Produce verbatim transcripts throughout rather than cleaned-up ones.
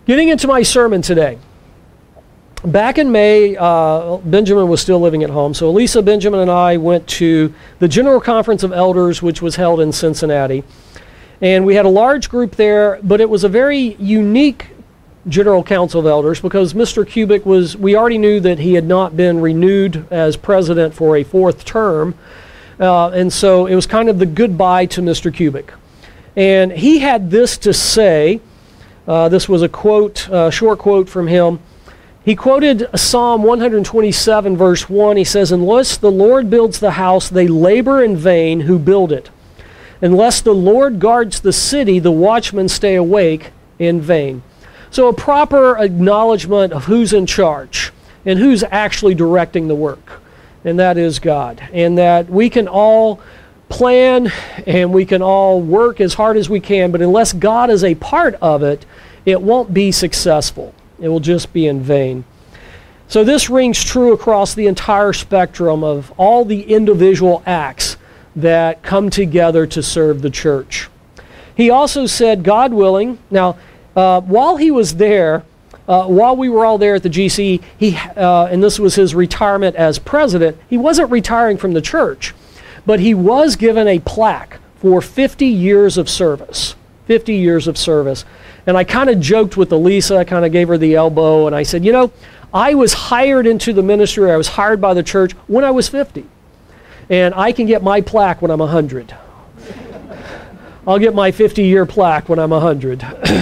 Getting into my sermon today. Back in May, uh, Benjamin was still living at home, so Elisa, Benjamin, and I went to the General Conference of Elders, which was held in Cincinnati. And we had a large group there, but it was a very unique General Council of Elders because Mister Kubik was, we already knew that he had not been renewed as president for a fourth term, uh, and so it was kind of the goodbye to Mister Kubik. And he had this to say, uh, this was a quote, a short quote from him. He quoted Psalm one twenty-seven, verse one. He says, "Unless the Lord builds the house, they labor in vain who build it. Unless the Lord guards the city, the watchmen stay awake in vain." So a proper acknowledgement of who's in charge and who's actually directing the work, and that is God. And that we can all plan and we can all work as hard as we can, but unless God is a part of it, it won't be successful. It will just be in vain. So this rings true across the entire spectrum of all the individual acts that come together to serve the church. He also said, God willing, now uh, while he was there, uh, while we were all there at the G C, he uh, and this was his retirement as president, he wasn't retiring from the church, but he was given a plaque for fifty years of service. fifty years of service. And I kind of joked with Elisa, I kind of gave her the elbow, and I said, you know, I was hired into the ministry, I was hired by the church when I was fifty. And I can get my plaque when I'm one hundred. I'll get my fifty-year plaque when I'm one hundred.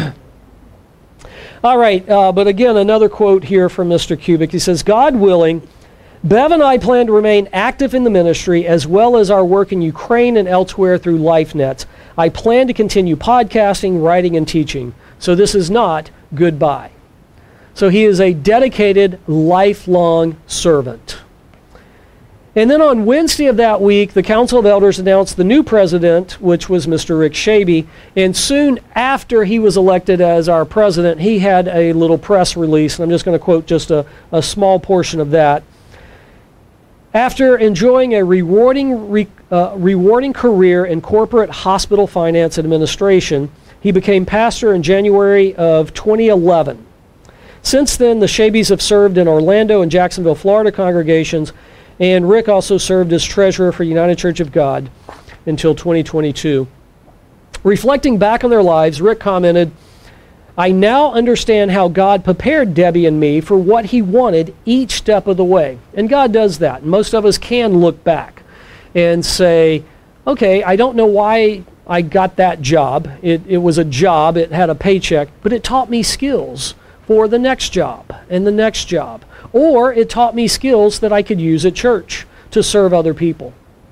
All right, uh, but again, another quote here from Mister Kubik. He says, God willing, Bev and I plan to remain active in the ministry as well as our work in Ukraine and elsewhere through LifeNet. I plan to continue podcasting, writing, and teaching. So this is not goodbye. So he is a dedicated, lifelong servant. And then on Wednesday of that week, the Council of Elders announced the new president, which was Mister Rick Shaby. And soon after he was elected as our president, he had a little press release. And I'm just going to quote just a, a small portion of that. After enjoying a rewarding, re, uh, rewarding career in corporate hospital finance and administration, he became pastor in January of twenty eleven. Since then, the Shabys have served in Orlando and Jacksonville, Florida congregations, and Rick also served as treasurer for United Church of God until twenty twenty-two. Reflecting back on their lives, Rick commented, I now understand how God prepared Debbie and me for what he wanted each step of the way. And God does that. Most of us can look back and say, okay, I don't know why I got that job. It, it was a job, it had a paycheck, but it taught me skills for the next job and the next job. Or it taught me skills that I could use at church to serve other people.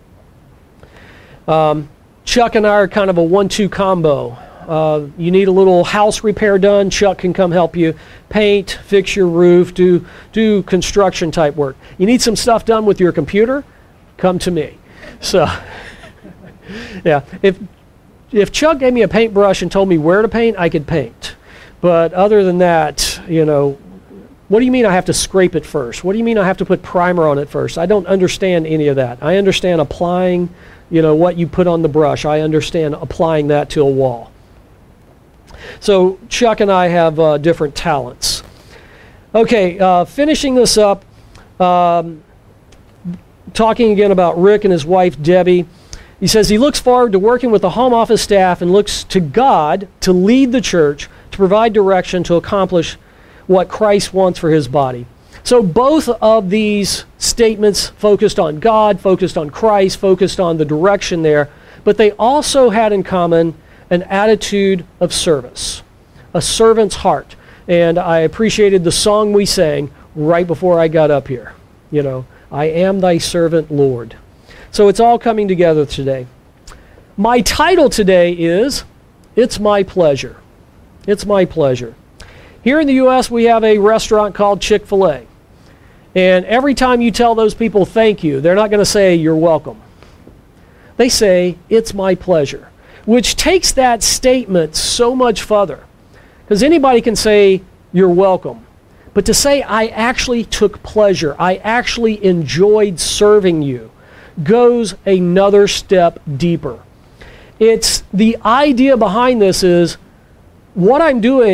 Um, Chuck and I are kind of a one two combo. Uh, you need a little house repair done, Chuck can come help you paint, fix your roof, do, do construction type work. You need some stuff done with your computer, come to me. So, yeah, if if Chuck gave me a paintbrush and told me where to paint, I could paint. But other than that, you know, what do you mean I have to scrape it first? What do you mean I have to put primer on it first? I don't understand any of that. I understand applying, you know, what you put on the brush. I understand applying that to a wall. So Chuck and I have uh, different talents. Okay, uh, finishing this up, um, talking again about Rick and his wife, Debbie. He says he looks forward to working with the home office staff and looks to God to lead the church, to provide direction, to accomplish what Christ wants for his body. So both of these statements focused on God, focused on Christ, focused on the direction there, but they also had in common an attitude of service, a servant's heart. And I appreciated the song we sang right before I got up here. You know, I am thy servant, Lord. So it's all coming together today. My title today is, It's My Pleasure. It's my pleasure. Here in the U S we have a restaurant called Chick-fil-A. And every time you tell those people thank you, they're not going to say you're welcome. They say, it's my pleasure, which takes that statement so much further. Because anybody can say you're welcome. But to say I actually took pleasure, I actually enjoyed serving you, goes another step deeper. It's the idea behind this is what I'm doing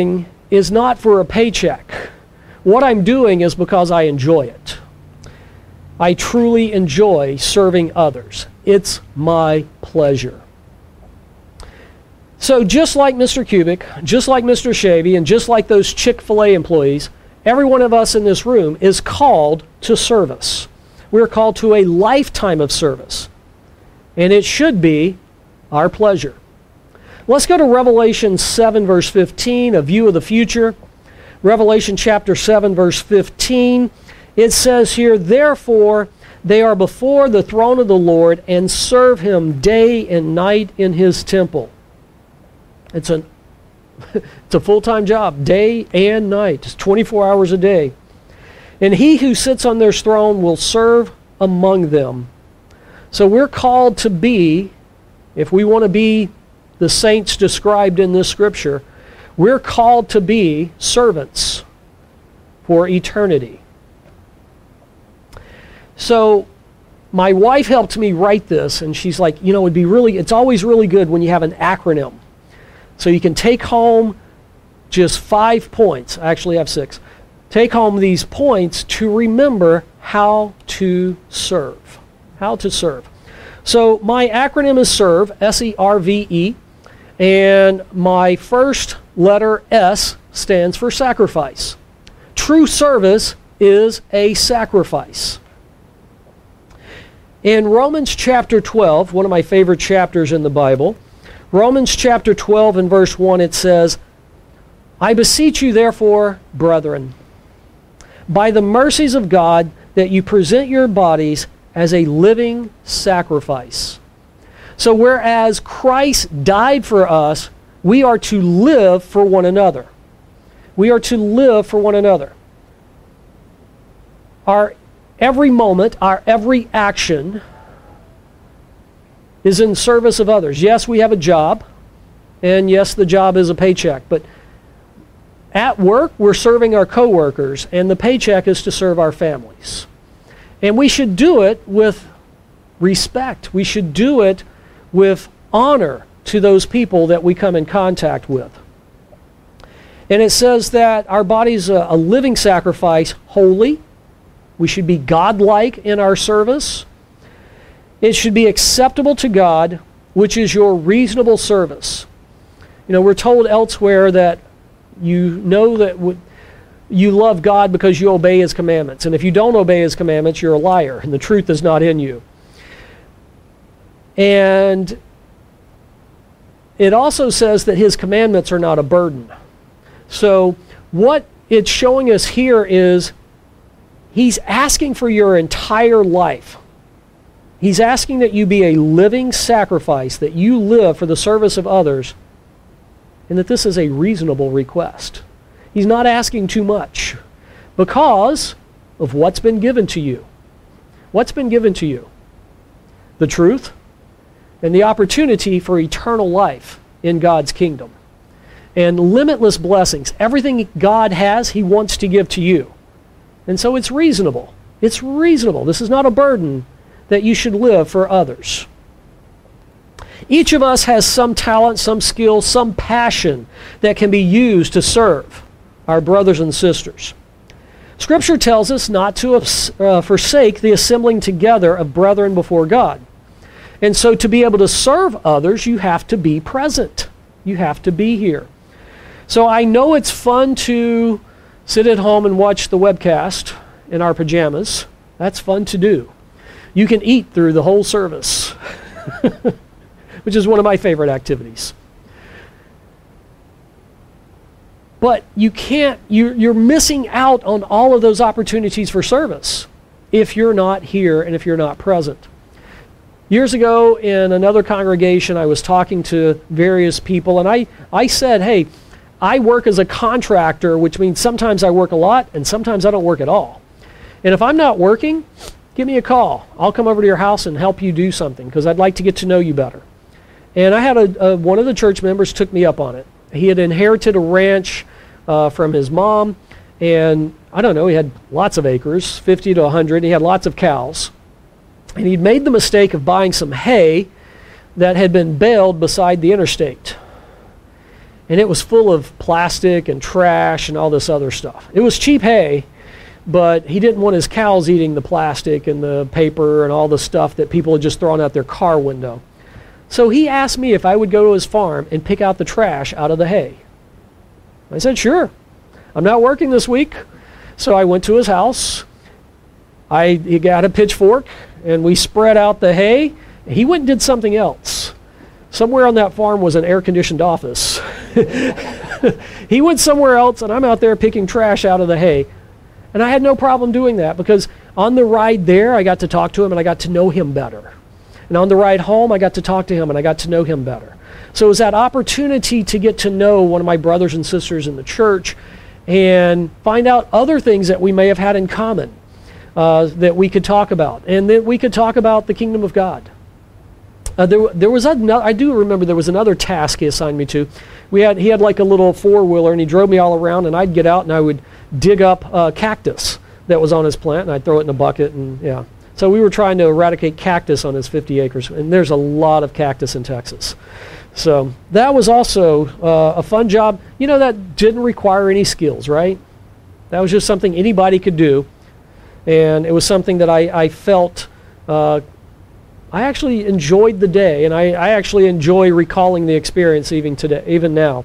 is not for a paycheck. What I'm doing is because I enjoy it. I truly enjoy serving others. It's my pleasure. So just like Mister Kubik, just like Mister Shavy, and just like those Chick-fil-A employees, every one of us in this room is called to service. We're called to a lifetime of service. And it should be our pleasure. Let's go to Revelation seven, verse fifteen, a view of the future. Revelation chapter seven, verse fifteen. It says here, "Therefore they are before the throne of the Lord and serve him day and night in his temple." It's, an, it's a full-time job, day and night. It's twenty-four hours a day. "And he who sits on their throne will serve among them." So we're called to be, if we want to be the saints described in this scripture, we're called to be servants for eternity. So my wife helped me write this, and she's like, you know, it'd be really, it's always really good when you have an acronym. So you can take home just five points. I actually have six. Take home these points to remember how to serve. How to serve. So my acronym is SERVE, S E R V E, and my first letter S stands for sacrifice. True service is a sacrifice. In Romans chapter twelve, one of my favorite chapters in the Bible, Romans chapter twelve and verse one, it says, "I beseech you therefore, brethren, by the mercies of God, that you present your bodies as a living sacrifice." So whereas Christ died for us, we are to live for one another. We are to live for one another. Our every moment, our every action is in service of others. Yes, we have a job, and yes, the job is a paycheck, but at work, we're serving our coworkers, and the paycheck is to serve our families. And we should do it with respect. We should do it with honor to those people that we come in contact with. And it says that our body is a, a living sacrifice, holy. We should be godlike in our service. It should be acceptable to God, which is your reasonable service. You know, we're told elsewhere that you know that w- you love God because you obey his commandments. And if you don't obey his commandments, you're a liar, and the truth is not in you. And it also says that his commandments are not a burden. So what it's showing us here is he's asking for your entire life. He's asking that you be a living sacrifice, that you live for the service of others, and that this is a reasonable request. He's not asking too much because of what's been given to you. What's been given to you? The truth and the opportunity for eternal life in God's kingdom. And limitless blessings. Everything God has, he wants to give to you. And so it's reasonable. It's reasonable. This is not a burden that you should live for others. Each of us has some talent, some skill, some passion that can be used to serve our brothers and sisters. Scripture tells us not to uh, forsake the assembling together of brethren before God. And so to be able to serve others, you have to be present. You have to be here. So I know it's fun to sit at home and watch the webcast in our pajamas. That's fun to do. You can eat through the whole service, which is one of my favorite activities. But you can't, you're, you're missing out on all of those opportunities for service if you're not here and if you're not present. Years ago in another congregation, I was talking to various people, and I, I said, hey, I work as a contractor, which means sometimes I work a lot and sometimes I don't work at all. And if I'm not working, give me a call. I'll come over to your house and help you do something because I'd like to get to know you better. And I had a, a one of the church members took me up on it. He had inherited a ranch uh, from his mom, and I don't know, he had lots of acres, fifty to one hundred. He had lots of cows. And he'd made the mistake of buying some hay that had been baled beside the interstate. and it was full of plastic and trash and all this other stuff. It was cheap hay, but he didn't want his cows eating the plastic and the paper and all the stuff that people had just thrown out their car window. So he asked me if I would go to his farm and pick out the trash out of the hay. I said, sure. I'm not working this week. So I went to his house. I he got a pitchfork, and we spread out the hay. He went and did something else. Somewhere on that farm was an air-conditioned office. He went somewhere else, and I'm out there picking trash out of the hay. And I had no problem doing that, because on the ride there, I got to talk to him, and I got to know him better. And on the ride home, I got to talk to him, and I got to know him better. So it was that opportunity to get to know one of my brothers and sisters in the church and find out other things that we may have had in common uh, that we could talk about. And that we could talk about the kingdom of God. Uh, there, there was another, I do remember there was another task he assigned me to. We had, he had like a little four-wheeler, and he drove me all around, and I'd get out and I would dig up uh, cactus that was on his plant, and I'd throw it in a bucket, and yeah. So we were trying to eradicate cactus on his fifty acres, and there's a lot of cactus in Texas. So that was also uh, a fun job. You know, that didn't require any skills, right? That was just something anybody could do, and it was something that I, I felt uh, I actually enjoyed the day, and I, I actually enjoy recalling the experience even today, even now.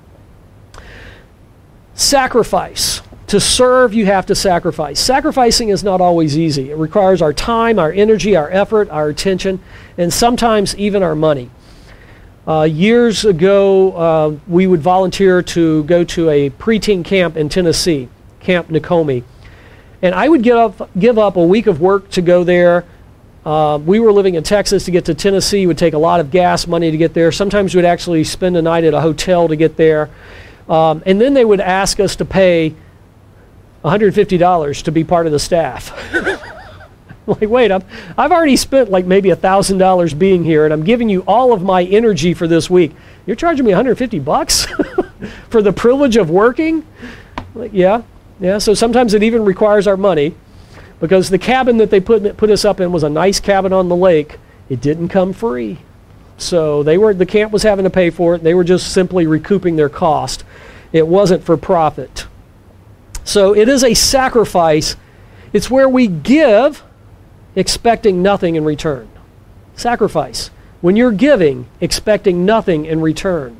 Sacrifice. To serve, you have to sacrifice. Sacrificing is not always easy. It requires our time, our energy, our effort, our attention, and sometimes even our money. Uh, years ago, uh, we would volunteer to go to a preteen camp in Tennessee, Camp Nakomi. And I would give up, give up a week of work to go there. Uh, we were living in Texas. To get to Tennessee, it would take a lot of gas money to get there. Sometimes we'd actually spend a night at a hotel to get there. Um, and then they would ask us to pay one hundred fifty dollars to be part of the staff. Like, wait, I'm, I've already spent like maybe one thousand dollars being here, and I'm giving you all of my energy for this week. You're charging me one hundred fifty bucks for the privilege of working? Like, yeah, yeah. So sometimes it even requires our money, because the cabin that they put, put us up in was a nice cabin on the lake. It didn't come free. So they were, the camp was having to pay for it. They were just simply recouping their cost. It wasn't for profit. So it is a sacrifice. It's where we give expecting nothing in return. Sacrifice. When you're giving, expecting nothing in return.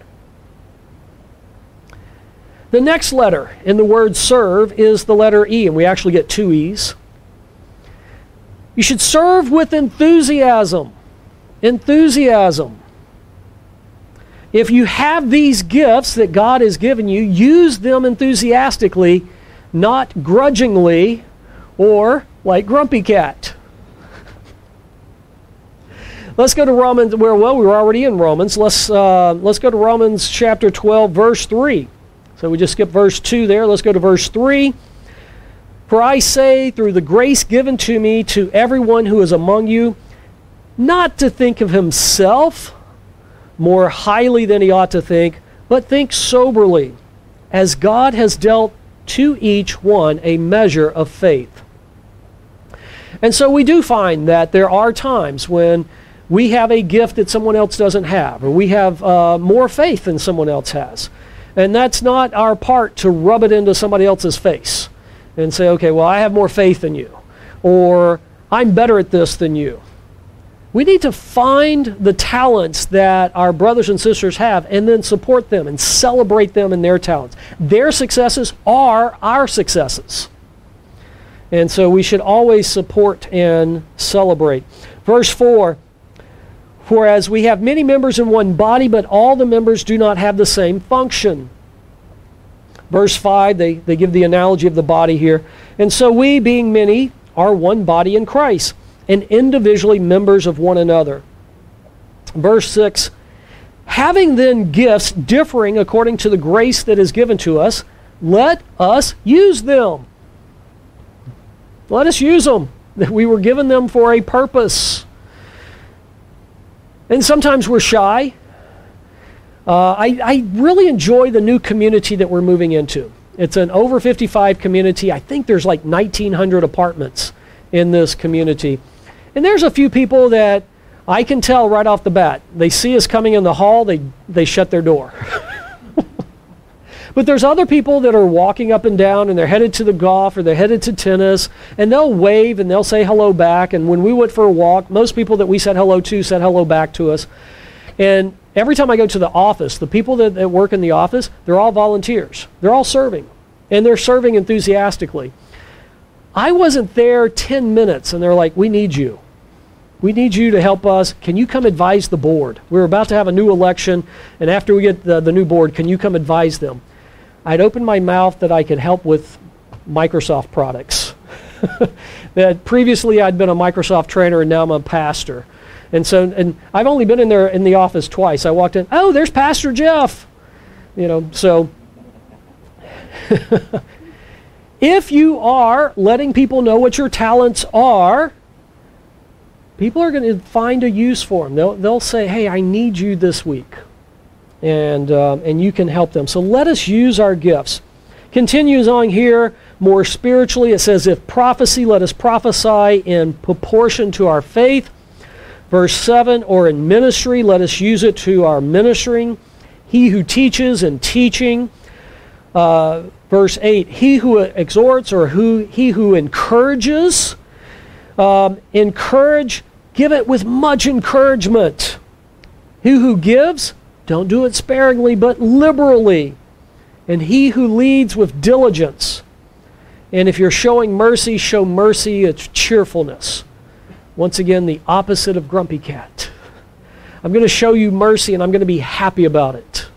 The next letter in the word serve is the letter E, and we actually get two E's. You should serve with enthusiasm. Enthusiasm. If you have these gifts that God has given you, use them enthusiastically, not grudgingly or like Grumpy Cat. Let's go to Romans, where, well, we were already in Romans. Let's, uh, let's go to Romans chapter twelve, verse three. So we just skipped verse two there. Let's go to verse three. For I say, through the grace given to me, to everyone who is among you, not to think of himself more highly than he ought to think, but think soberly, as God has dealt to each one a measure of faith. And so we do find that there are times when we have a gift that someone else doesn't have, or we have uh, more faith than someone else has. And that's not our part to rub it into somebody else's face and say, okay, well, I have more faith than you, or I'm better at this than you. We need to find the talents that our brothers and sisters have and then support them and celebrate them in their talents. Their successes are our successes. And so we should always support and celebrate. Verse four, for as we have many members in one body, but all the members do not have the same function. Verse five, they, they give the analogy of the body here. And so we, being many, are one body in Christ, and individually members of one another. Verse six, having then gifts differing according to the grace that is given to us, let us use them. Let us use them. We were given them for a purpose. And sometimes we're shy. Uh, I, I really enjoy the new community that we're moving into. It's an over fifty-five community. I think there's like nineteen hundred apartments in this community. And there's a few people that I can tell right off the bat. They see us coming in the hall, they, they shut their door. But there's other people that are walking up and down and they're headed to the golf or they're headed to tennis, and they'll wave and they'll say hello back. And when we went for a walk, most people that we said hello to said hello back to us. And every time I go to the office, the people that, that work in the office, they're all volunteers. They're all serving, and they're serving enthusiastically. I wasn't there ten minutes, and they're like, we need you. We need you to help us. Can you come advise the board? We're about to have a new election, and after we get the, the new board, can you come advise them? I'd opened my mouth that I could help with Microsoft products. That previously I'd been a Microsoft trainer, and now I'm a pastor. And so, and I've only been in there in the office twice. I walked in, oh, there's Pastor Jeff. You know, so if you are letting people know what your talents are, people are going to find a use for them. They'll, they'll say, hey, I need you this week. And, um, and you can help them. So let us use our gifts. Continues on here more spiritually. It says, if prophecy, let us prophesy in proportion to our faith. Verse seven, or in ministry, let us use it to our ministering. He who teaches and teaching. Uh, verse eight, he who exhorts, or who he who encourages. Um, encourage, give it with much encouragement. He who gives, don't do it sparingly, but liberally. And he who leads with diligence. And if you're showing mercy, show mercy, it's cheerfulness. Once again, the opposite of grumpy cat. I'm going to show you mercy, and I'm going to be happy about it.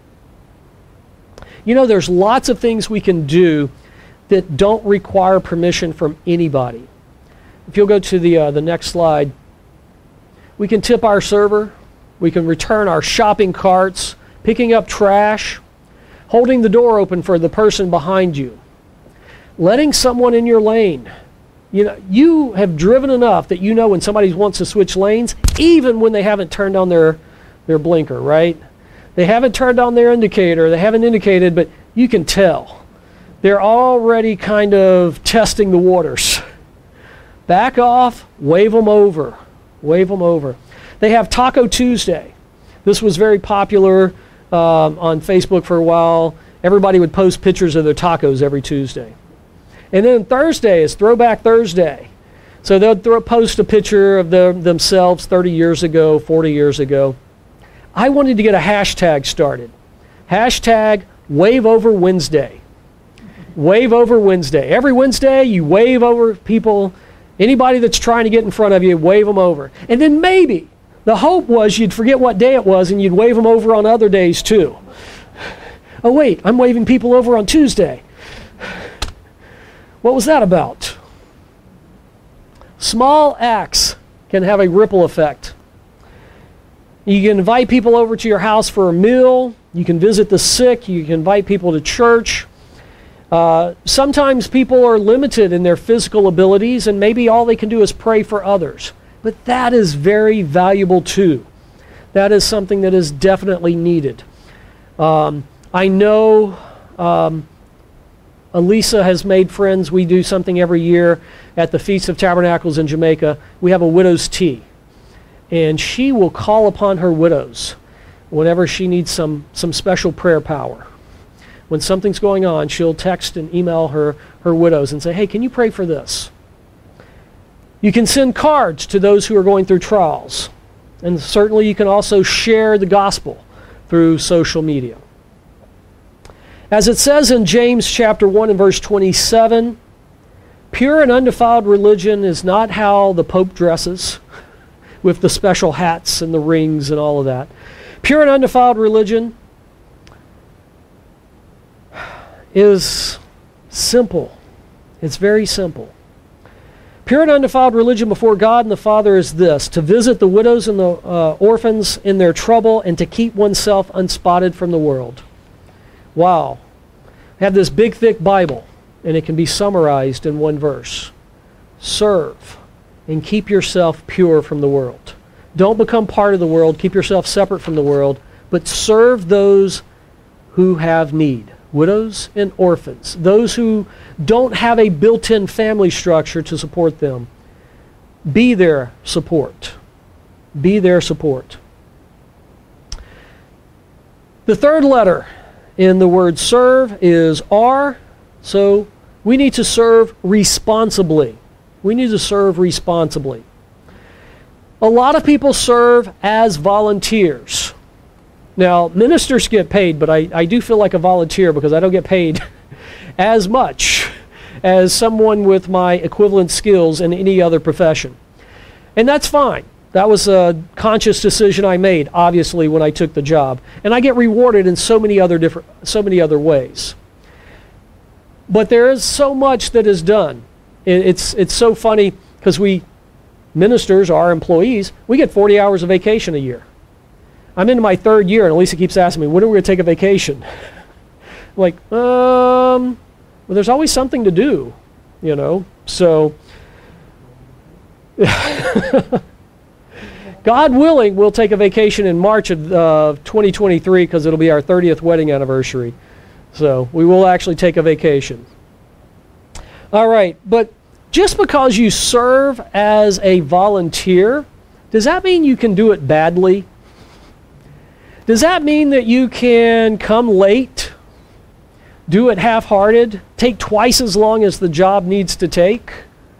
You know, there's lots of things we can do that don't require permission from anybody. If you'll go to the, uh, the next slide, we can tip our server, we can return our shopping carts, picking up trash, holding the door open for the person behind you, letting someone in your lane. You know, you have driven enough that you know when somebody wants to switch lanes, even when they haven't turned on their, their blinker, right? They haven't turned on their indicator, they haven't indicated, but you can tell. They're already kind of testing the waters. Back off, wave them over. Wave them over. They have Taco Tuesday. This was very popular um, on Facebook for a while. Everybody would post pictures of their tacos every Tuesday. And then Thursday is Throwback Thursday. So they'll throw, post a picture of the, themselves thirty years ago, forty years ago. I wanted to get a hashtag started. Hashtag Wave Over Wednesday. Wave Over Wednesday. Every Wednesday you wave over people. Anybody that's trying to get in front of you, wave them over. And then maybe the hope was you'd forget what day it was and you'd wave them over on other days too. Oh wait, I'm waving people over on Tuesday. What was that about? Small acts can have a ripple effect. You can invite people over to your house for a meal. You can visit the sick. You can invite people to church. Uh, sometimes people are limited in their physical abilities, and maybe all they can do is pray for others. But that is very valuable too. That is something that is definitely needed. Um, I know um, Elisa has made friends. We do something every year at the Feast of Tabernacles in Jamaica. We have a widow's tea. And she will call upon her widows whenever she needs some, some special prayer power. When something's going on, she'll text and email her, her widows and say, hey, can you pray for this? You can send cards to those who are going through trials. And certainly you can also share the gospel through social media. As it says in James chapter one and verse twenty-seven, pure and undefiled religion is not how the Pope dresses, with the special hats and the rings and all of that. Pure and undefiled religion is simple. It's very simple. Pure and undefiled religion before God and the Father is this: to visit the widows and the uh, orphans in their trouble, and to keep oneself unspotted from the world. Wow. I have this big, thick Bible, and it can be summarized in one verse. Serve and keep yourself pure from the world. Don't become part of the world. Keep yourself separate from the world, but serve those who have need. Widows and orphans. Those who don't have a built-in family structure to support them. Be their support. Be their support. The third letter in the word serve is R, so we need to serve responsibly. We need to serve responsibly. A lot of people serve as volunteers. Now, ministers get paid, but I, I do feel like a volunteer because I don't get paid as much as someone with my equivalent skills in any other profession. And that's fine. That was a conscious decision I made, obviously, when I took the job. And I get rewarded in so many other different, so many other ways. But there is so much that is done. It, it's, it's so funny because we, ministers, our employees, we get forty hours of vacation a year. I'm into my third year, and Elisa keeps asking me, when are we going to take a vacation? I'm like, um, well, there's always something to do, you know. So, God willing, we'll take a vacation in March of uh, twenty twenty-three because it'll be our thirtieth wedding anniversary. So we will actually take a vacation. All right, but just because you serve as a volunteer, does that mean you can do it badly? Does that mean that you can come late, do it half-hearted, take twice as long as the job needs to take?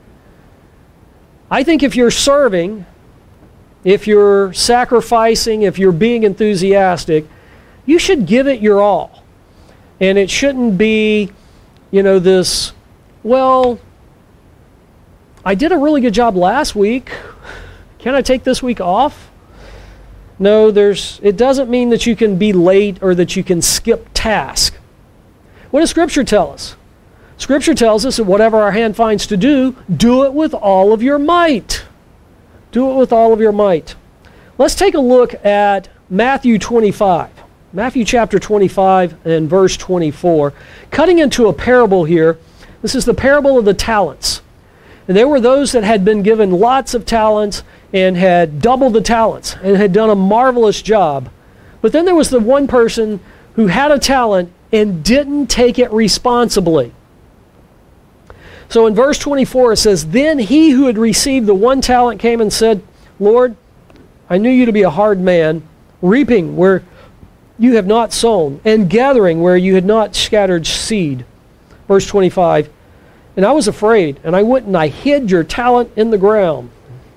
I think if you're serving, if you're sacrificing, if you're being enthusiastic, you should give it your all. And it shouldn't be, you know, this, well, I did a really good job last week. Can I take this week off? No, there's, it doesn't mean that you can be late or that you can skip task. What does Scripture tell us? Scripture tells us that whatever our hand finds to do, do it with all of your might. Do it with all of your might. Let's take a look at Matthew twenty-five. Matthew chapter twenty-five and verse twenty-four. Cutting into a parable here. This is the parable of the talents. And there were those that had been given lots of talents and had doubled the talents and had done a marvelous job. But then there was the one person who had a talent and didn't take it responsibly. So in verse twenty-four it says, "Then he who had received the one talent came and said, Lord, I knew you to be a hard man, reaping where you have not sown, and gathering where you had not scattered seed." Verse twenty-five, "And I was afraid, and I went and I hid your talent in the ground."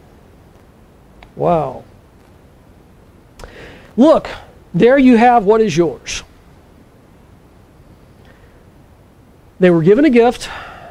Wow. Look, there you have what is yours. They were given a gift.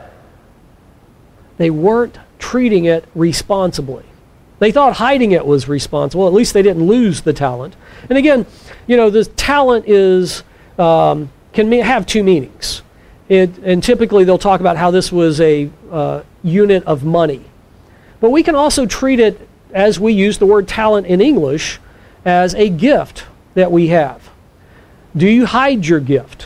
They weren't treating it responsibly. They thought hiding it was responsible. At least they didn't lose the talent. And again, you know, the talent is um, can have two meanings. It, and typically they'll talk about how this was a uh, unit of money. But we can also treat it, as we use the word talent in English, as a gift that we have. Do you hide your gift?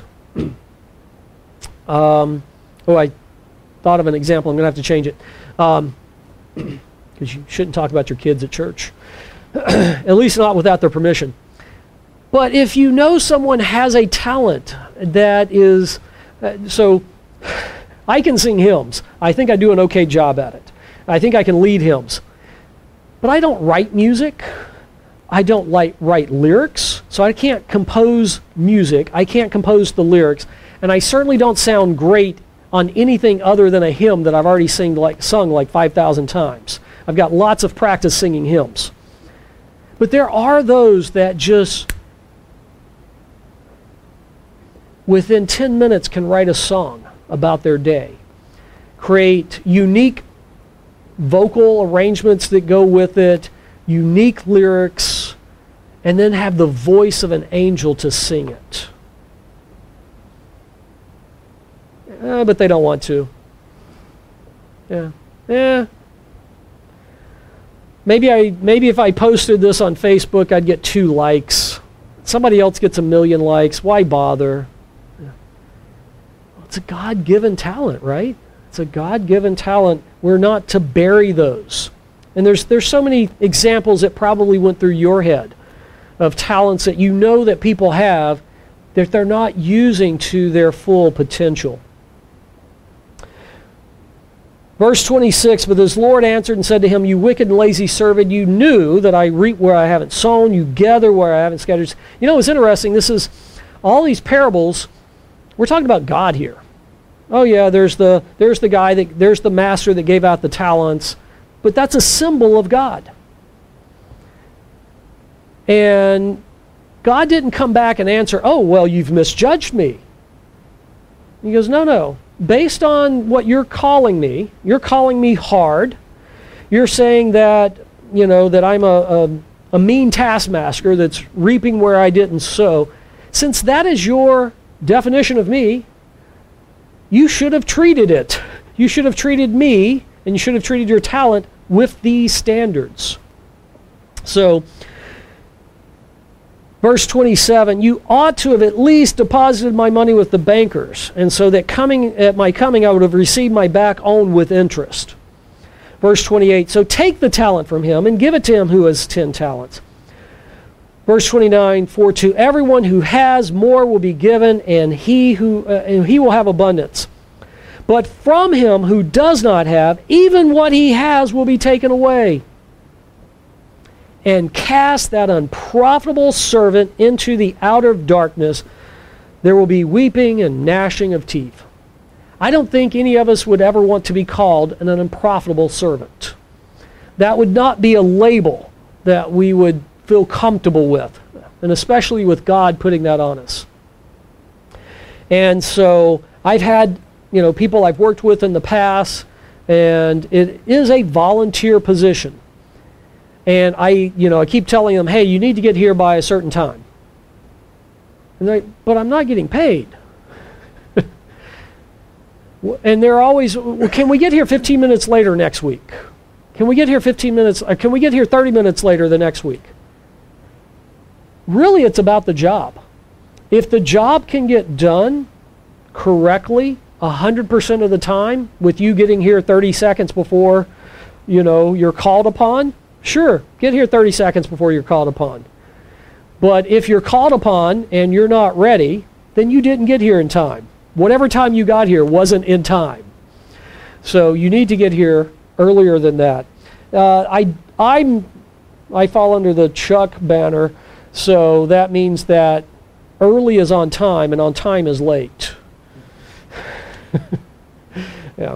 um, oh, I thought of an example. I'm going to have to change it. Um, because you shouldn't talk about your kids at church. At least not without their permission. But if you know someone has a talent that is... Uh, so, I can sing hymns. I think I do an okay job at it. I think I can lead hymns. But I don't write music. I don't like, write lyrics. So I can't compose music. I can't compose the lyrics. And I certainly don't sound great on anything other than a hymn that I've already sing like, sung like five thousand times. I've got lots of practice singing hymns. But there are those that just, within ten minutes, can write a song about their day. Create unique vocal arrangements that go with it, unique lyrics, and then have the voice of an angel to sing it. Uh, but they don't want to. Yeah. Yeah. Maybe I maybe if I posted this on Facebook, I'd get two likes. Somebody else gets a million likes. Why bother? It's a God-given talent, right? It's a God-given talent. We're not to bury those. And there's there's so many examples that probably went through your head of talents that you know that people have that they're not using to their full potential. Verse twenty-six, "But his Lord answered and said to him, You wicked and lazy servant, you knew that I reap where I haven't sown, you gather where I haven't scattered." You know, it's interesting. This is all these parables, we're talking about God here. Oh yeah, there's the there's the guy that there's the master that gave out the talents, but that's a symbol of God. And God didn't come back and answer, "Oh, well, you've misjudged me." He goes, "No, no. Based on what you're calling me, you're calling me hard. You're saying that, you know, that I'm a, a, a mean taskmaster that's reaping where I didn't sow. Since that is your definition of me, you should have treated it. You should have treated me, and you should have treated your talent with these standards." So, verse twenty-seven, "You ought to have at least deposited my money with the bankers, and so that coming at my coming I would have received my back own with interest." Verse twenty-eight, "So take the talent from him and give it to him who has ten talents." Verse twenty-nine, "For to everyone who has more will be given, and he who uh, and he will have abundance. But from him who does not have, even what he has will be taken away. And cast that unprofitable servant into the outer darkness. There will be weeping and gnashing of teeth." I don't think any of us would ever want to be called an unprofitable servant. That would not be a label that we would feel comfortable with, and especially with God putting that on us. And so I've had, you know, people I've worked with in the past, and it is a volunteer position. And I, you know, I keep telling them, "Hey, you need to get here by a certain time." And they're like, "But I'm not getting paid." And they're always, "Well, can we get here fifteen minutes later next week? Can we get here fifteen minutes, or can we get here thirty minutes later the next week?" Really, it's about the job. If the job can get done correctly one hundred percent of the time, with you getting here thirty seconds before, you know, you're called upon, sure, get here thirty seconds before you're called upon. But if you're called upon and you're not ready, then you didn't get here in time. Whatever time you got here wasn't in time. So you need to get here earlier than that. Uh, I, I'm, I fall under the Chuck banner, so that means that early is on time and on time is late. Yeah.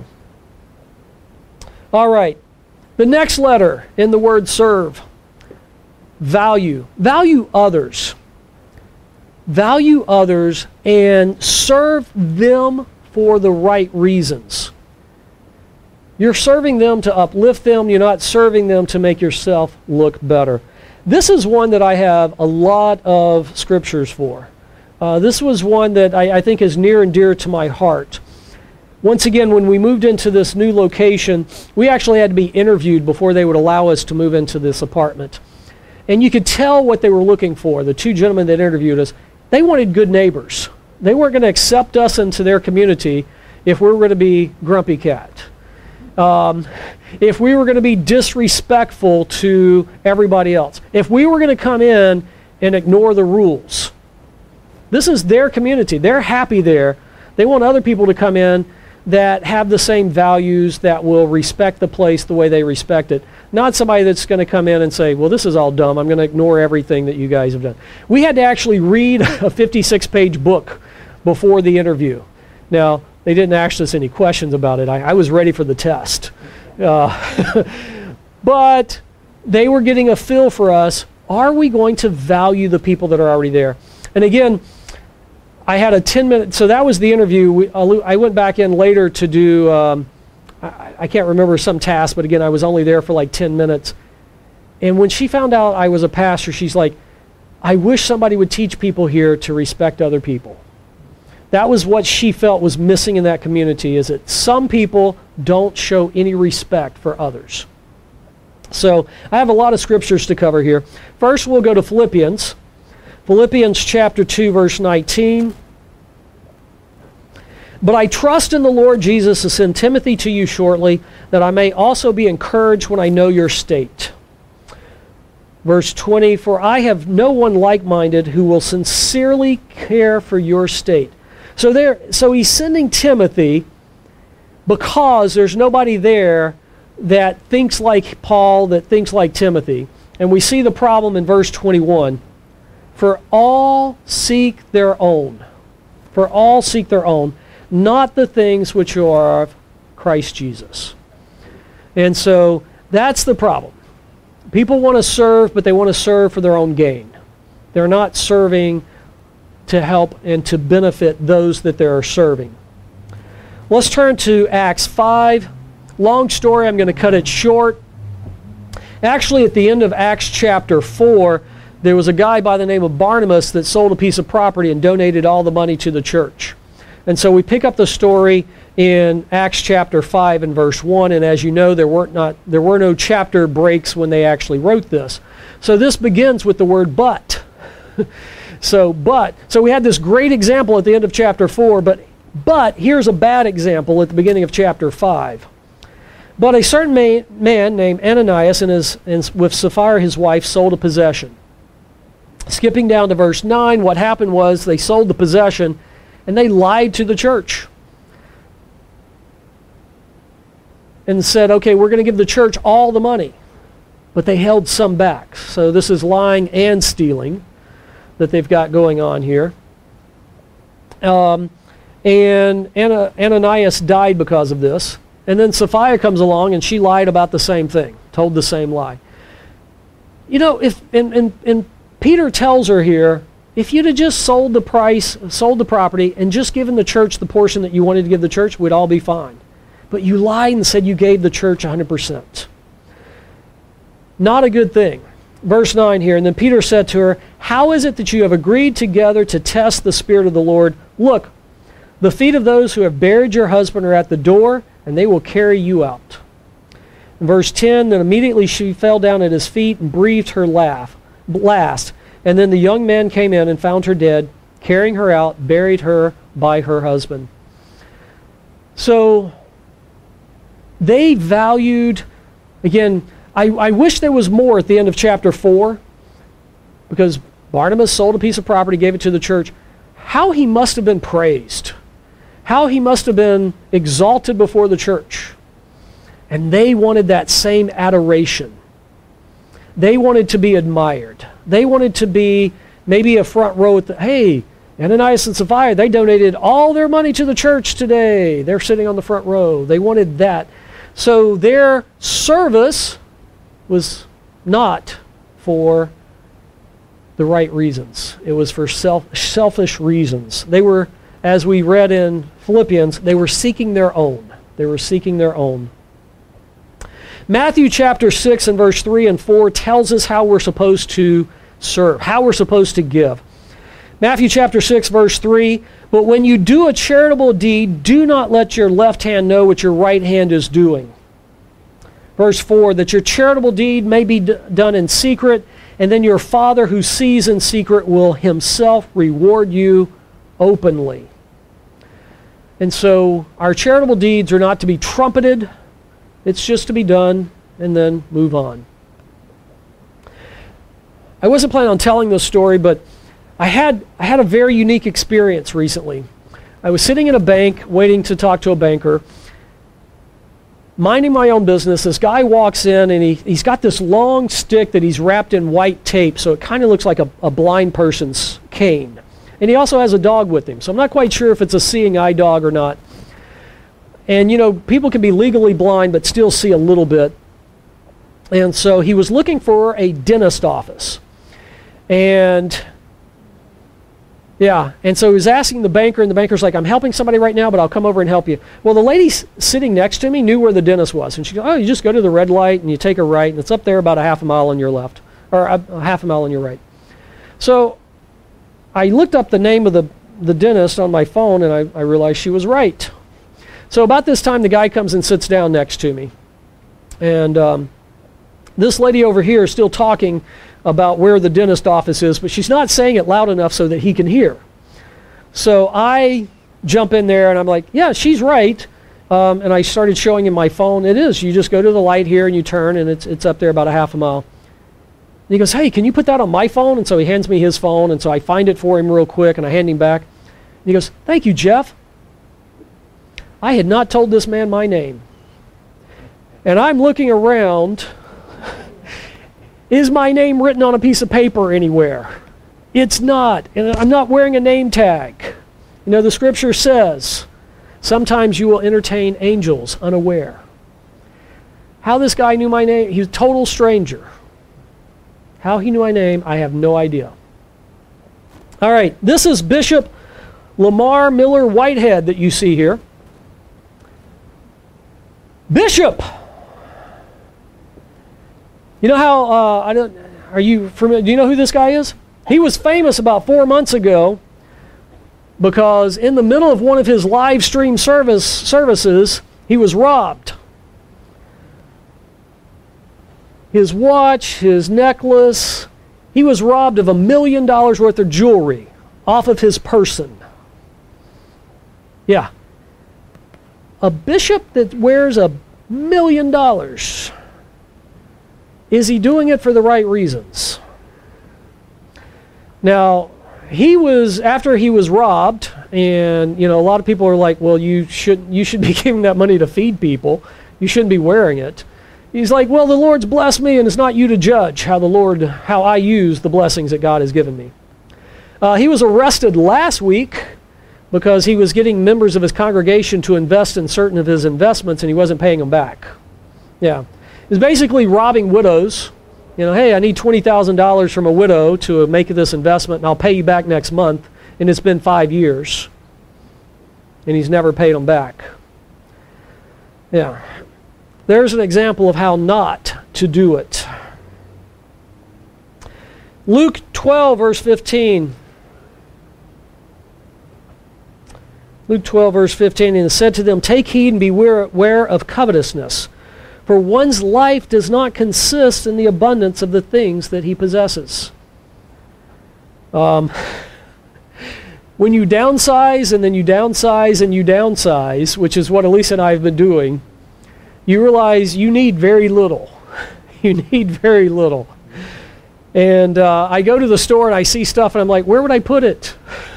All right. The next letter in the word serve. Value. Value others. Value others and serve them for the right reasons. You're serving them to uplift them. You're not serving them to make yourself look better. This is one that I have a lot of scriptures for. Uh, this was one that I, I think is near and dear to my heart. Once again, when we moved into this new location, we actually had to be interviewed before they would allow us to move into this apartment. And you could tell what they were looking for. The two gentlemen that interviewed us, they wanted good neighbors. They weren't going to accept us into their community if we were going to be grumpy cat. Um, if we were going to be disrespectful to everybody else. If we were going to come in and ignore the rules. This is their community. They're happy there. They want other people to come in that have the same values, that will respect the place the way they respect it. Not somebody that's going to come in and say, "Well, this is all dumb. I'm going to ignore everything that you guys have done." We had to actually read a fifty-six page book before the interview. Now, they didn't ask us any questions about it. I, I was ready for the test. Uh, but they were getting a feel for us. Are we going to value the people that are already there? And again, I had a ten minute, so that was the interview. We, I went back in later to do, um, I, I can't remember some task, but again, I was only there for like ten minutes. And when she found out I was a pastor, she's like, "I wish somebody would teach people here to respect other people." That was what she felt was missing in that community, is that some people don't show any respect for others. So I have a lot of scriptures to cover here. First, we'll go to Philippians. Philippians chapter two, verse nineteen. "But I trust in the Lord Jesus to send Timothy to you shortly, that I may also be encouraged when I know your state." Verse twenty, "For I have no one like-minded who will sincerely care for your state." So there, so he's sending Timothy because there's nobody there that thinks like Paul, that thinks like Timothy. And we see the problem in verse twenty-one. For all seek their own. For all seek their own, not the things which are of Christ Jesus. And so that's the problem. People want to serve, but they want to serve for their own gain. They're not serving to help and to benefit those that they're serving. Let's turn to Acts five. Long story, I'm going to cut it short. Actually, at the end of Acts chapter four, there was a guy by the name of Barnabas that sold a piece of property and donated all the money to the church. And so we pick up the story in Acts chapter five and verse one, and as you know, there weren't not there were no chapter breaks when they actually wrote this. So this begins with the word but. so but so we had this great example at the end of chapter four, but but here's a bad example at the beginning of chapter five. But a certain man, man named Ananias and, his, and with Sapphira his wife sold a possession. Skipping down to verse nine, what happened was they sold the possession and they lied to the church. And said, okay, we're going to give the church all the money. But they held some back. So this is lying and stealing that they've got going on here. Um, and Anna, Ananias died because of this. And then Sapphira comes along and she lied about the same thing, told the same lie. You know, if and, and, and Peter tells her here, if you'd have just sold the price, sold the property, and just given the church the portion that you wanted to give the church, we'd all be fine. But you lied and said you gave the church one hundred percent. Not a good thing. Verse nine here, and then Peter said to her, how is it that you have agreed together to test the Spirit of the Lord? Look, the feet of those who have buried your husband are at the door, and they will carry you out. In verse ten, then immediately she fell down at his feet and breathed her laugh, last. And then the young man came in and found her dead, carrying her out, buried her by her husband. So they valued, again, I, I wish there was more at the end of chapter four, because Barnabas sold a piece of property, gave it to the church. How he must have been praised. How he must have been exalted before the church. And they wanted that same adoration. They wanted to be admired. They wanted to be maybe a front row at the, hey, Ananias and Sapphira, they donated all their money to the church today. They're sitting on the front row. They wanted that. So their service was not for the right reasons. It was for self, selfish reasons. They were, as we read in Philippians, they were seeking their own. They were seeking their own. Matthew chapter six and verse three and four tells us how we're supposed to serve, how we're supposed to give. Matthew chapter six verse three, but when you do a charitable deed, do not let your left hand know what your right hand is doing. Verse four, that your charitable deed may be d- done in secret, and then your Father who sees in secret will himself reward you openly. And so our charitable deeds are not to be trumpeted. It's just to be done and then move on. I wasn't planning on telling this story, but I had I had a very unique experience recently. I was sitting in a bank waiting to talk to a banker, minding my own business. This guy walks in and he, he's got this long stick that he's wrapped in white tape, so it kind of looks like a, a blind person's cane. And he also has a dog with him, so I'm not quite sure if it's a seeing eye dog or not. And, you know, people can be legally blind but still see a little bit. And so he was looking for a dentist office. And, yeah, and so he was asking the banker, and the banker's like, I'm helping somebody right now, but I'll come over and help you. Well, the lady sitting next to me knew where the dentist was. And she goes, oh, you just go to the red light, and you take a right, and it's up there about a half a mile on your left, or a, a half a mile on your right. So I looked up the name of the, the dentist on my phone, and I, I realized she was right. So about this time, the guy comes and sits down next to me. And um, this lady over here is still talking about where the dentist office is, but she's not saying it loud enough so that he can hear. So I jump in there, and I'm like, yeah, she's right. Um, and I started showing him my phone. It is. You just go to the light here, and you turn, and it's, it's up there about a half a mile. And he goes, hey, can you put that on my phone? And so he hands me his phone, and so I find it for him real quick, and I hand him back. And he goes, thank you, Jeff. I had not told this man my name. And I'm looking around. Is my name written on a piece of paper anywhere? It's not. And I'm not wearing a name tag. You know, the scripture says, sometimes you will entertain angels unaware. How this guy knew my name, he was a total stranger. How he knew my name, I have no idea. All right, this is Bishop Lamar Miller Whitehead that you see here. Bishop! You know how, uh, I don't, are you familiar, do you know who this guy is? He was famous about four months ago because in the middle of one of his live stream service services, he was robbed. His watch, his necklace, he was robbed of a million dollars worth of jewelry off of his person. Yeah. A bishop that wears a million dollars. Is he doing it for the right reasons? Now, he was, after he was robbed, and, you know, a lot of people are like, well, you should, you should be giving that money to feed people. You shouldn't be wearing it. He's like, well, the Lord's blessed me, and it's not you to judge how the Lord, how I use the blessings that God has given me. Uh, he was arrested last week because he was getting members of his congregation to invest in certain of his investments, and he wasn't paying them back. Yeah. He was basically robbing widows. You know, hey, I need twenty thousand dollars from a widow to make this investment, and I'll pay you back next month. And it's been five years. And he's never paid them back. Yeah. There's an example of how not to do it. Luke twelve, verse fifteen. Luke twelve, verse fifteen, and it said to them, take heed and beware of covetousness. For one's life does not consist in the abundance of the things that he possesses. Um, when you downsize and then you downsize and you downsize, which is what Elisa and I have been doing, you realize you need very little. You need very little. And uh, I go to the store and I see stuff and I'm like, where would I put it?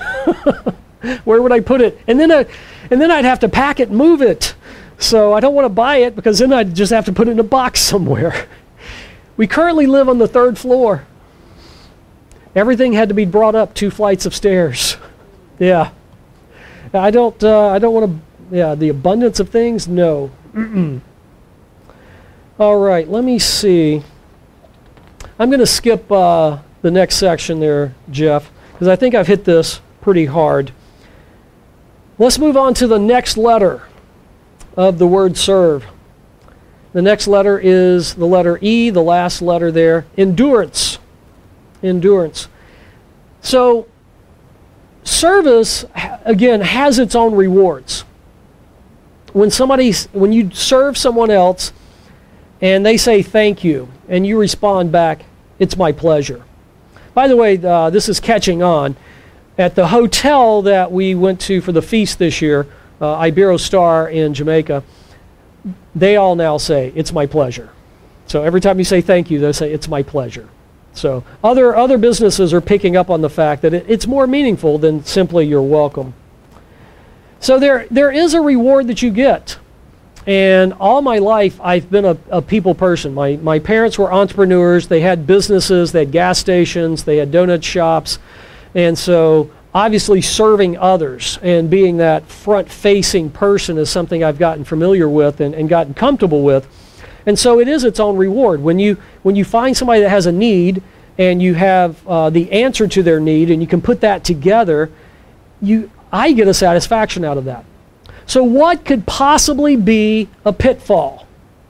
Where would I put it? And then, I, and then I'd have to pack it and move it. So I don't want to buy it because then I'd just have to put it in a box somewhere. We currently live on the third floor. Everything had to be brought up two flights of stairs. Yeah. I don't, uh, I don't want to, yeah, the abundance of things, no. Mm-mm. All right, let me see. I'm going to skip uh, the next section there, Jeff, because I think I've hit this pretty hard. Let's move on to the next letter of the word serve. The next letter is the letter E, the last letter there. Endurance. Endurance. So, service, again, has its own rewards. When somebody, when you serve someone else and they say thank you, and you respond back, it's my pleasure. By the way, uh, this is catching on. At the hotel that we went to for the feast this year, uh, Iberostar in Jamaica, they all now say, it's my pleasure. So every time you say thank you, they say, it's my pleasure. So other, other businesses are picking up on the fact that it, it's more meaningful than simply you're welcome. So there, there is a reward that you get. And all my life, I've been a, a people person. My, my parents were entrepreneurs. They had businesses. They had gas stations. They had donut shops. And so obviously serving others and being that front-facing person is something I've gotten familiar with and, and gotten comfortable with. And so it is its own reward. When you, when you find somebody that has a need and you have uh, the answer to their need and you can put that together, you, I get a satisfaction out of that. So what could possibly be a pitfall?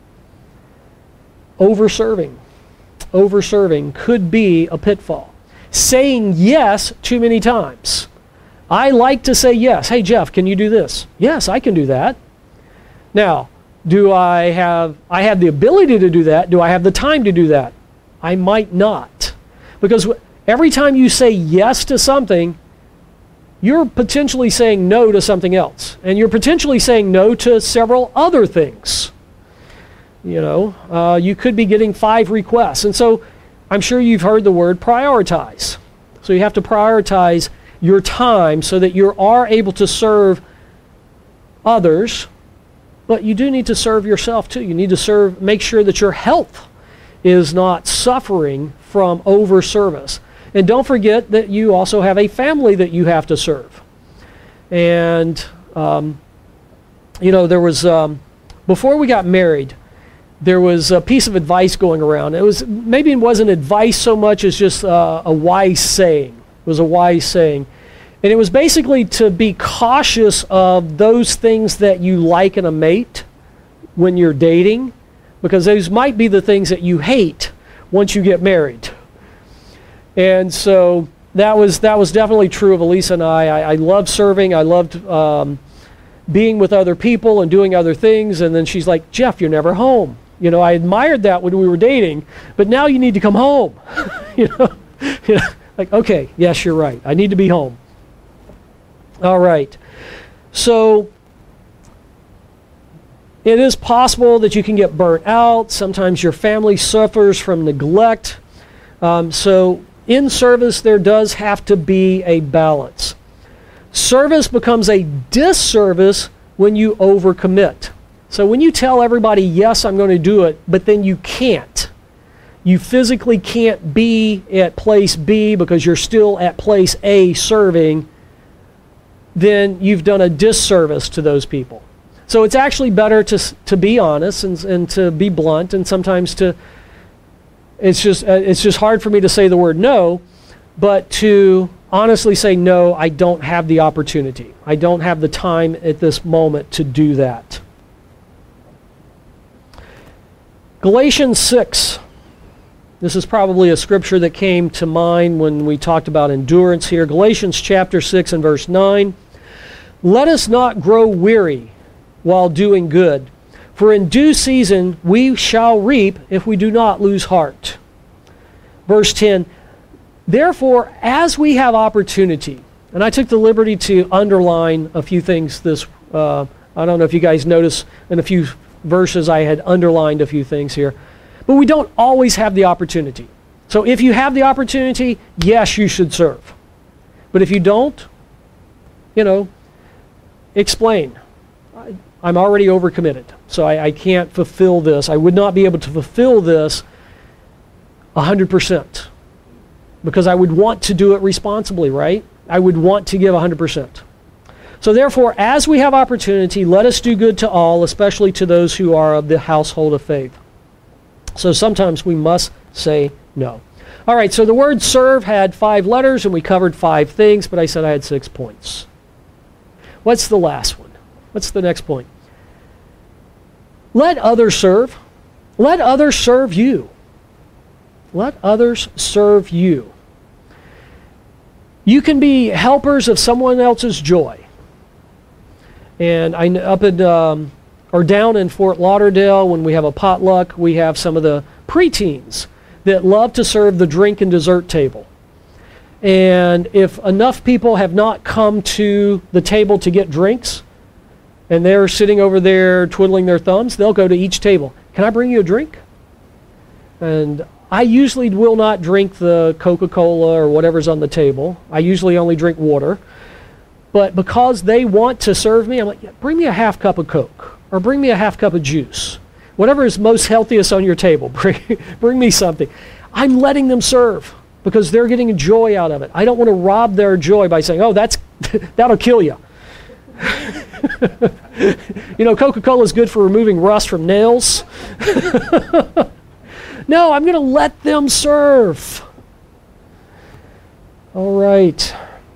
Over-serving. Over-serving could be a pitfall. Saying yes too many times. I like to say yes. Hey, Jeff, can you do this? Yes, I can do that. Now, do I have, I have the ability to do that? Do I have the time to do that? I might not. Because every time you say yes to something, you're potentially saying no to something else. And you're potentially saying no to several other things. You know, uh, you could be getting five requests. And so I'm sure you've heard the word prioritize. So you have to prioritize your time so that you are able to serve others, but you do need to serve yourself too. You need to serve, make sure that your health is not suffering from over service. And don't forget that you also have a family that you have to serve. And, um, you know, there was, um, before we got married, there was a piece of advice going around. It was, maybe it wasn't advice so much as just uh, a wise saying. It was a wise saying. And it was basically to be cautious of those things that you like in a mate when you're dating, because those might be the things that you hate once you get married. And so that was that was definitely true of Elisa and I. I, I loved serving. I loved um, being with other people and doing other things. And then she's like, Jeff, you're never home. You know, I admired that when we were dating, but now you need to come home. you know, you know, like, okay, yes, you're right. I need to be home. All right. So it is possible that you can get burnt out. Sometimes your family suffers from neglect. Um, so in service, there does have to be a balance. Service becomes a disservice when you overcommit. So when you tell everybody, yes, I'm going to do it, but then you can't. You physically can't be at place B because you're still at place A serving, then you've done a disservice to those people. So it's actually better to to be honest and and to be blunt, and sometimes to it's just uh, it's just hard for me to say the word no, but to honestly say no, I don't have the opportunity. I don't have the time at this moment to do that. Galatians six. This is probably a scripture that came to mind when we talked about endurance here. Galatians chapter six and verse nine. Let us not grow weary while doing good, for in due season we shall reap if we do not lose heart. Verse ten. Therefore, as we have opportunity, and I took the liberty to underline a few things this, uh, I don't know if you guys notice in a few verses I had underlined a few things here. But we don't always have the opportunity. So if you have the opportunity, yes, you should serve. But if you don't, you know, explain. I, I'm already overcommitted, so I, I can't fulfill this. I would not be able to fulfill this one hundred percent because I would want to do it responsibly, right? I would want to give one hundred percent. So therefore, as we have opportunity, let us do good to all, especially to those who are of the household of faith. So sometimes we must say no. All right, so the word serve had five letters, and we covered five things, but I said I had six points. What's the last one? What's the next point? Let others serve. Let others serve you. Let others serve you. You can be helpers of someone else's joy. And I up in... Um, or down in Fort Lauderdale, when we have a potluck, we have some of the preteens that love to serve the drink and dessert table. And if enough people have not come to the table to get drinks, and they're sitting over there twiddling their thumbs, they'll go to each table. Can I bring you a drink? And I usually will not drink the Coca-Cola or whatever's on the table. I usually only drink water. But because they want to serve me, I'm like, yeah, bring me a half cup of Coke. Or bring me a half cup of juice. Whatever is most healthiest on your table, bring, bring me something. I'm letting them serve because they're getting joy out of it. I don't want to rob their joy by saying, oh, that's that'll kill you. You know, Coca-Cola is good for removing rust from nails. No, I'm going to let them serve. All right.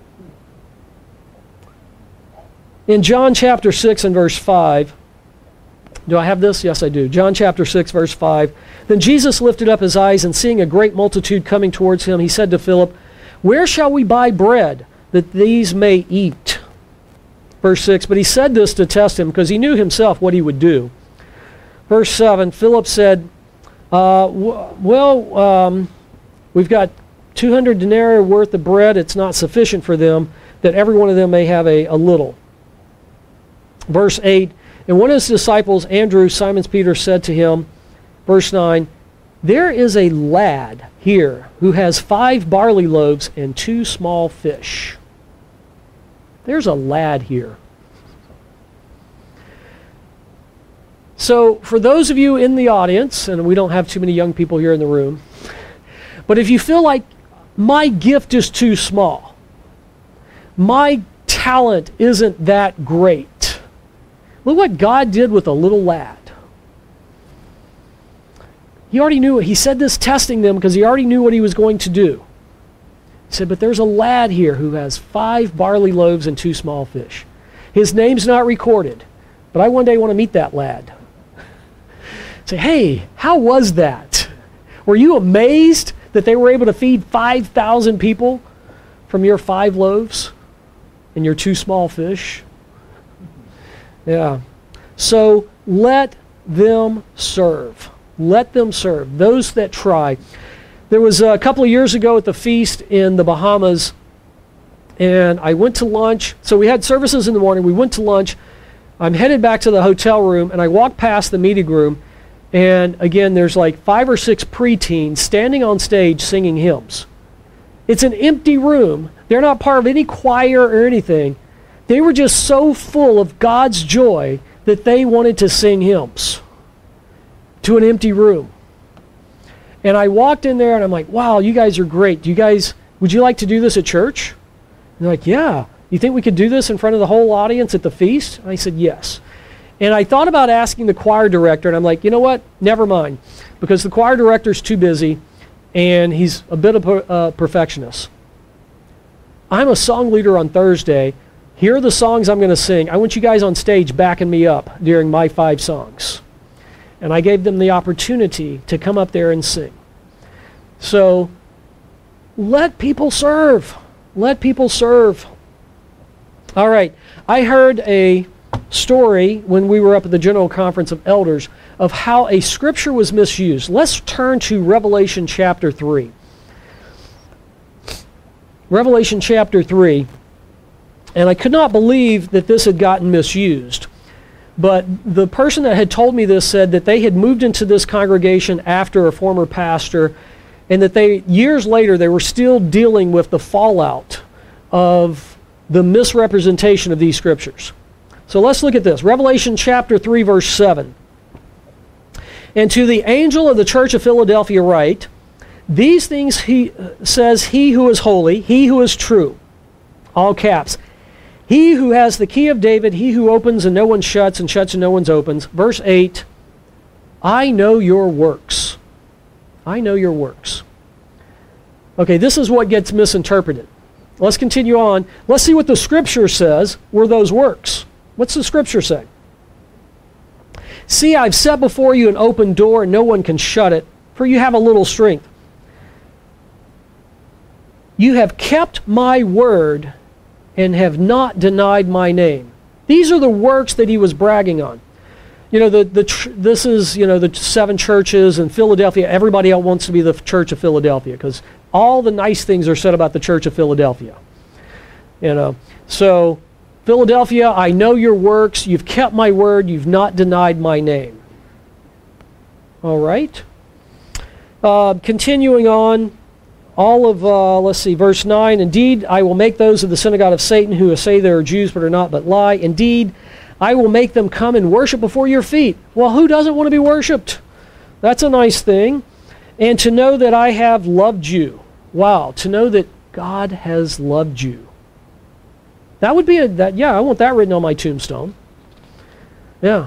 In John chapter six and verse five, do I have this? Yes, I do. John chapter six, verse five. Then Jesus lifted up his eyes, and seeing a great multitude coming towards him, he said to Philip, where shall we buy bread that these may eat? Verse six, but he said this to test him because he knew himself what he would do. Verse seven, Philip said, uh, w- well, um, we've got two hundred denarii worth of bread. It's not sufficient for them, that every one of them may have a, a little. Verse eight, and one of his disciples, Andrew, Simon Peter, said to him, verse nine, there is a lad here who has five barley loaves and two small fish. There's a lad here. So for those of you in the audience, and we don't have too many young people here in the room, but if you feel like my gift is too small. My talent isn't that great. Look what God did with a little lad. He already knew it. He said this testing them because he already knew what he was going to do. He said, but there's a lad here who has five barley loaves and two small fish. His name's not recorded, but I one day want to meet that lad. Say, hey, how was that? Were you amazed that they were able to feed five thousand people from your five loaves and your two small fish? Yeah. So let them serve. Let them serve. Those that try. There was a couple of years ago at the feast in the Bahamas, and I went to lunch. So we had services in the morning. We went to lunch. I'm headed back to the hotel room, and I walked past the meeting room, and again, there's like five or six preteens standing on stage singing hymns. It's an empty room. They're not part of any choir or anything. They were just so full of God's joy that they wanted to sing hymns to an empty room. And I walked in there and I'm like, wow, you guys are great. Do you guys, would you like to do this at church? And they're like, yeah. You think we could do this in front of the whole audience at the feast? And I said, yes. And I thought about asking the choir director, and I'm like, you know what? Never mind. Because the choir director's too busy, and he's a bit of a uh, perfectionist. I'm a song leader on Thursday. Here are the songs I'm going to sing. I want you guys on stage backing me up during my five songs. And I gave them the opportunity to come up there and sing. So let people serve. Let people serve. All right. I heard a story when we were up at the General Conference of Elders of how a scripture was misused. Let's turn to Revelation chapter three. Revelation chapter three. And I could not believe that this had gotten misused. But the person that had told me this said that they had moved into this congregation after a former pastor, and that they, years later, they were still dealing with the fallout of the misrepresentation of these scriptures. So let's look at this. Revelation chapter three, verse seven. And to the angel of the church of Philadelphia write, these things he uh, says he who is holy, he who is true. All caps. He who has the key of David, he who opens and no one shuts, and shuts and no one opens. Verse eight, I know your works. I know your works. Okay, this is what gets misinterpreted. Let's continue on. Let's see what the scripture says were those works. What's the scripture say? See, I've set before you an open door, and no one can shut it, for you have a little strength. You have kept my word and have not denied my name. These are the works that he was bragging on. You know, the, the tr- this is, you know, the seven churches in Philadelphia. Everybody else wants to be the Church of Philadelphia because all the nice things are said about the Church of Philadelphia. You know, so Philadelphia, I know your works. You've kept my word. You've not denied my name. All right. Uh, continuing on. All of, uh, let's see, verse nine, indeed, I will make those of the synagogue of Satan who say they are Jews but are not but lie. Indeed, I will make them come and worship before your feet. Well, who doesn't want to be worshipped? That's a nice thing. And to know that I have loved you. Wow, to know that God has loved you. That would be a, that, yeah, I want that written on my tombstone. Yeah.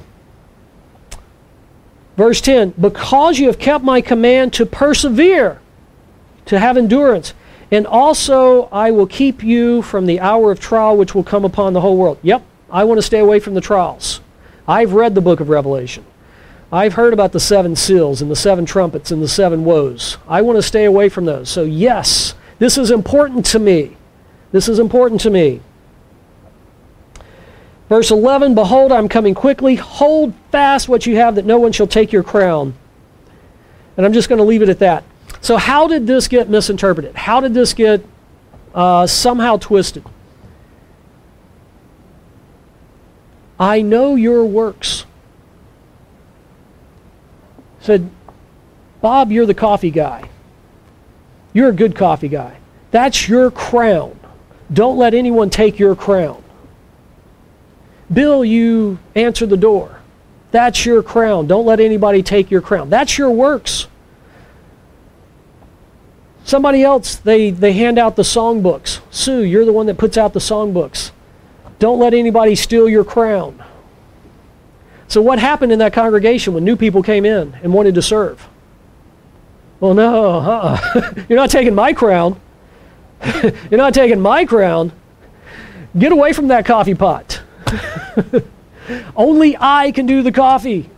Verse ten, because you have kept my command to persevere, to have endurance. And also I will keep you from the hour of trial which will come upon the whole world. Yep, I want to stay away from the trials. I've read the book of Revelation. I've heard about the seven seals and the seven trumpets and the seven woes. I want to stay away from those. So yes, this is important to me. This is important to me. Verse eleven, behold, I'm coming quickly. Hold fast what you have, that no one shall take your crown. And I'm just going to leave it at that. So how did this get misinterpreted? How did this get uh, somehow twisted? I know your works. Said, Bob, you're the coffee guy. You're a good coffee guy. That's your crown. Don't let anyone take your crown. Bill, you answer the door. That's your crown. Don't let anybody take your crown. That's your works. Somebody else, they, they hand out the songbooks. Sue, you're the one that puts out the songbooks. Don't let anybody steal your crown. So what happened in that congregation when new people came in and wanted to serve? Well, no, uh-uh. You're not taking my crown. You're not taking my crown. Get away from that coffee pot. Only I can do the coffee.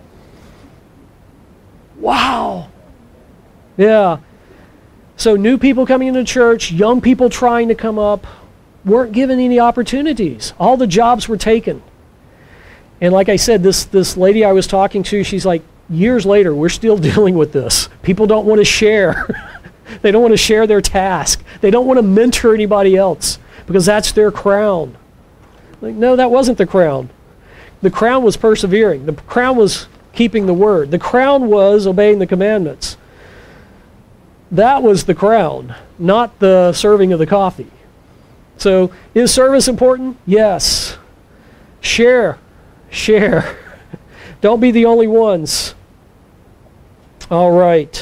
Wow. Yeah. So new people coming into church, young people trying to come up, weren't given any opportunities. All the jobs were taken. And like I said, this, this lady I was talking to, she's like, years later, we're still dealing with this. People don't want to share. They don't want to share their task. They don't want to mentor anybody else because that's their crown. Like, no, that wasn't the crown. The crown was persevering. The crown was keeping the word. The crown was obeying the commandments. That was the crown, not the serving of the coffee. So, is service important? Yes. Share. Share. Don't be the only ones. All right.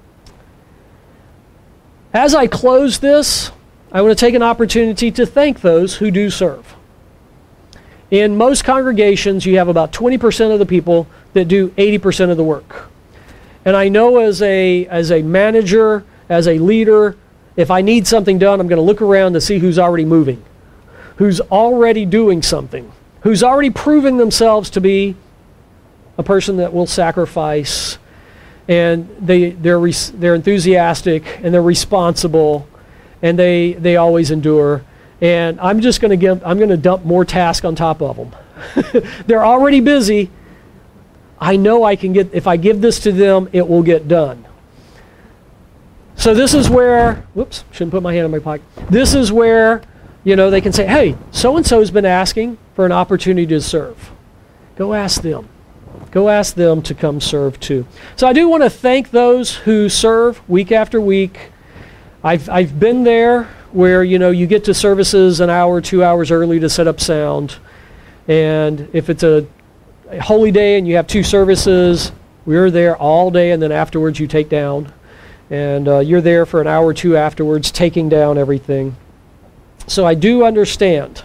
As I close this, I want to take an opportunity to thank those who do serve. In most congregations, you have about twenty percent of the people that do eighty percent of the work. And I know as a, as a manager, as a leader, if I need something done, I'm going to look around to see who's already moving, who's already doing something, who's already proving themselves to be a person that will sacrifice, and they, they're, res, they're enthusiastic, and they're responsible, and they, they always endure. And I'm just going to give, I'm going to dump more tasks on top of them. They're already busy. I know I can get, if I give this to them, it will get done. So this is where, whoops, shouldn't put my hand in my pocket. This is where, you know, they can say, hey, so-and-so's been asking for an opportunity to serve. Go ask them. Go ask them to come serve too. So I do want to thank those who serve week after week. I've, I've been there where, you know, you get to services an hour, two hours early to set up sound. And if it's a holy day and you have two services, we're there all day, and then afterwards you take down. And uh, you're there for an hour or two afterwards, taking down everything. So I do understand.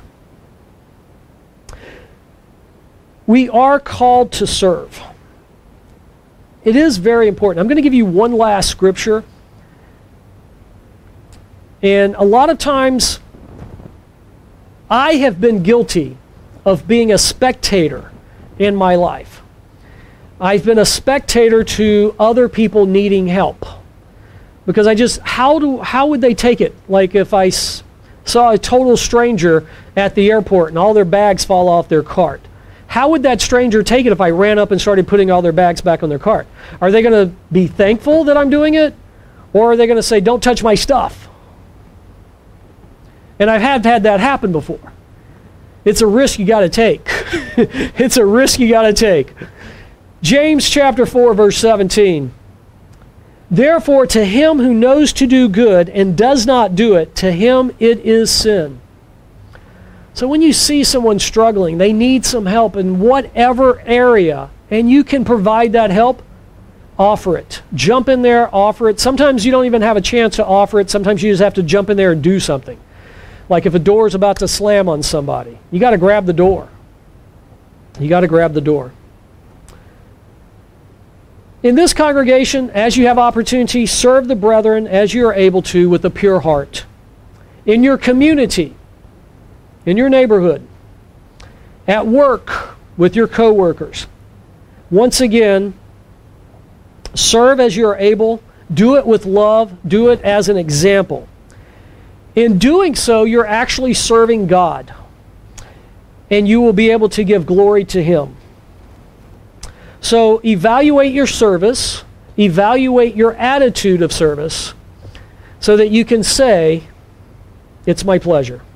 We are called to serve. It is very important. I'm going to give you one last scripture. And a lot of times, I have been guilty of being a spectator in my life. I've been a spectator to other people needing help. Because I just, how do, how would they take it? Like if I s- saw a total stranger at the airport and all their bags fall off their cart. How would that stranger take it if I ran up and started putting all their bags back on their cart? Are they going to be thankful that I'm doing it? Or are they going to say, don't touch my stuff? And I have had that happen before. It's a risk you got to take. It's a risk you got to take. James chapter four, verse seventeen. Therefore, to him who knows to do good and does not do it, to him it is sin. So when you see someone struggling, they need some help in whatever area, and you can provide that help, offer it. Jump in there, offer it. Sometimes you don't even have a chance to offer it. Sometimes you just have to jump in there and do something. Like if a door is about to slam on somebody, you got to grab the door. You got to grab the door. In this congregation, as you have opportunity, serve the brethren as you are able to with a pure heart. In your community, in your neighborhood, at work with your coworkers. Once again, serve as you are able. Do it with love. Do it as an example. In doing so, you're actually serving God, and you will be able to give glory to Him. So evaluate your service, evaluate your attitude of service, so that you can say, it's my pleasure.